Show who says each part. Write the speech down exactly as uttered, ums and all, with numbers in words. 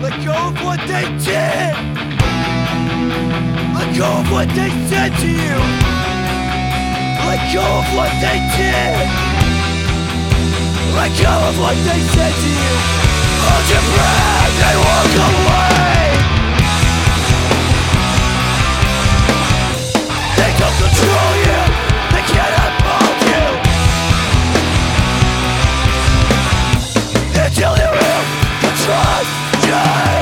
Speaker 1: Let go of what they did. Let go of what they said to you. Let go of what they did. Let go of what they said to you. Hold your breath and walk away. They don't control you. They cannot mold you until you will trust you.